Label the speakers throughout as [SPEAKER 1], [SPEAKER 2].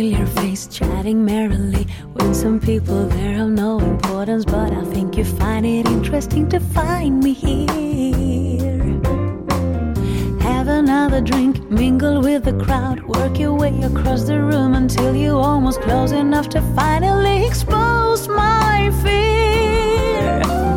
[SPEAKER 1] familiar face chatting merrily when some people there have no importance, but I think you find it interesting to find me here. Have another drink, mingle with the crowd, work your way across the room until you're almost close enough to finally expose my fear.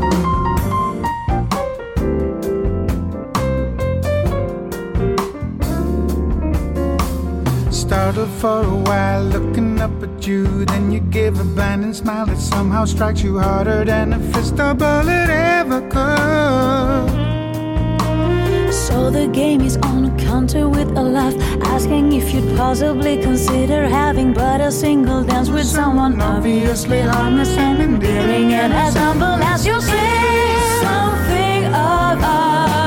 [SPEAKER 2] Startled for a while, looking up at you. Then you give a blinding smile that somehow strikes you harder than a fist or bullet ever could.
[SPEAKER 1] So the game is on a counter with a laugh, asking if you'd possibly consider having but a single dance with someone obviously harmless and endearing and as humble as you say. Something of a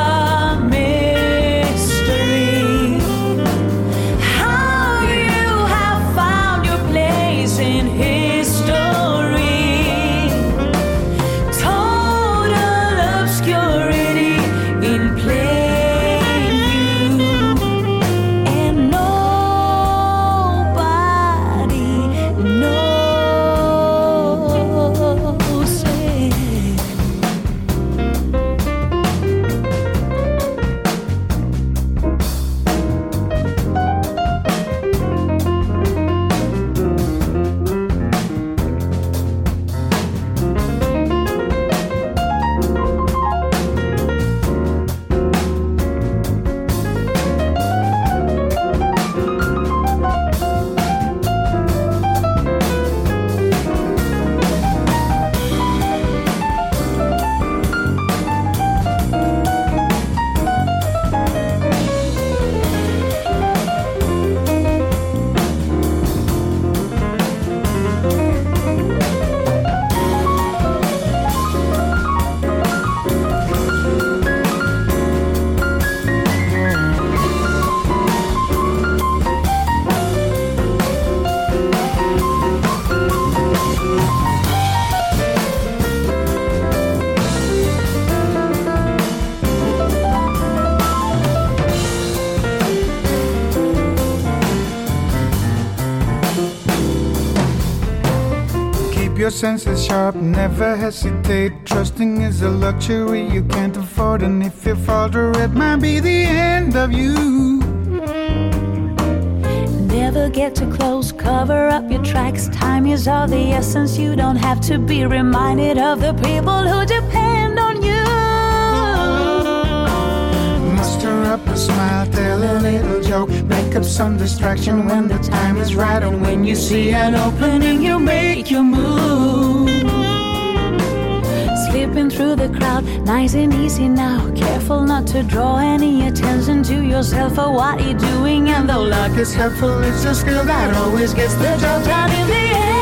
[SPEAKER 1] mystery. How you have found your place in history. Total obscurity in plain view, and nobody knows it.
[SPEAKER 2] Your senses sharp, never hesitate. Trusting is a luxury you can't afford, and if you falter it might be the end of you.
[SPEAKER 1] Never get too close, cover up your tracks. Time is of the essence, you don't have to be reminded of the people who depend on you.
[SPEAKER 2] Muster up a smile, tell a little joke, make up some distraction when the time is right, and when you see an opening you make your move.
[SPEAKER 1] Slipping through the crowd, nice and easy now. Careful not to draw any attention to yourself or what you're doing. And though luck is helpful, it's a skill that always gets the job done in the end.